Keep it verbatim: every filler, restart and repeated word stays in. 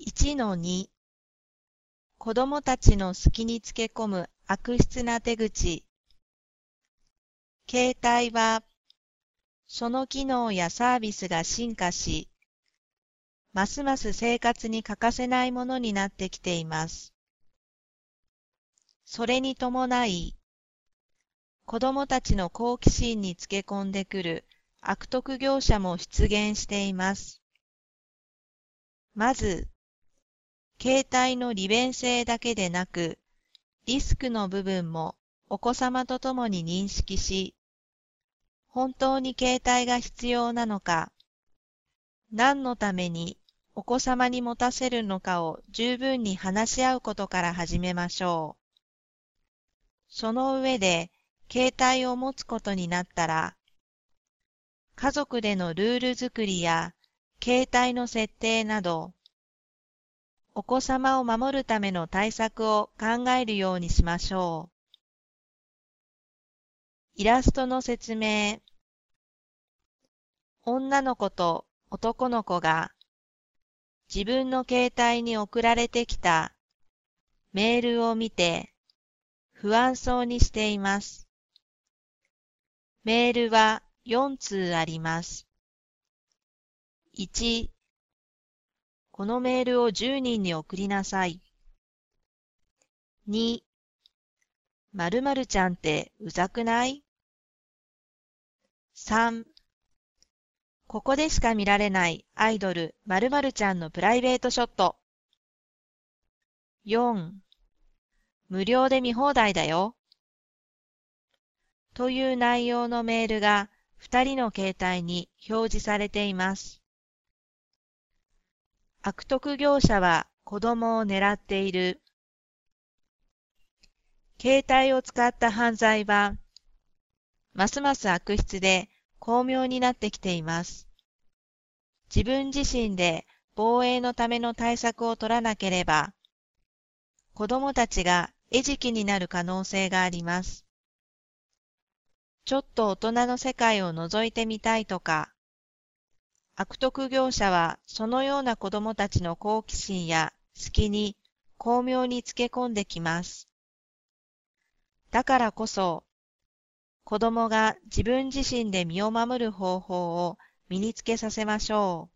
いちのに 子供たちの隙につけ込む悪質な手口。携帯は、その機能やサービスが進化し、ますます生活に欠かせないものになってきています。それに伴い、子供たちの好奇心につけ込んでくる悪徳業者も出現しています。まず、携帯の利便性だけでなく、リスクの部分もお子様と共に認識し、本当に携帯が必要なのか、何のためにお子様に持たせるのかを十分に話し合うことから始めましょう。その上で、携帯を持つことになったら、家族でのルール作りや携帯の設定など、お子様を守るための対策を考えるようにしましょう。イラストの説明。女の子と男の子が自分の携帯に送られてきたメールを見て不安そうにしています。メールはよんつうあります。いち、このメールをじゅうにんに送りなさい。に、〇〇ちゃんってうざくない？さん、ここでしか見られないアイドル〇〇ちゃんのプライベートショット。よん、無料で見放題だよ。という内容のメールがふたりの携帯に表示されています。悪徳業者は子供を狙っている。携帯を使った犯罪は、ますます悪質で巧妙になってきています。自分自身で防衛のための対策を取らなければ、子供たちが餌食になる可能性があります。ちょっと大人の世界を覗いてみたいとか、悪徳業者はそのような子供たちの好奇心や隙に巧妙につけ込んできます。だからこそ、子供が自分自身で身を守る方法を身につけさせましょう。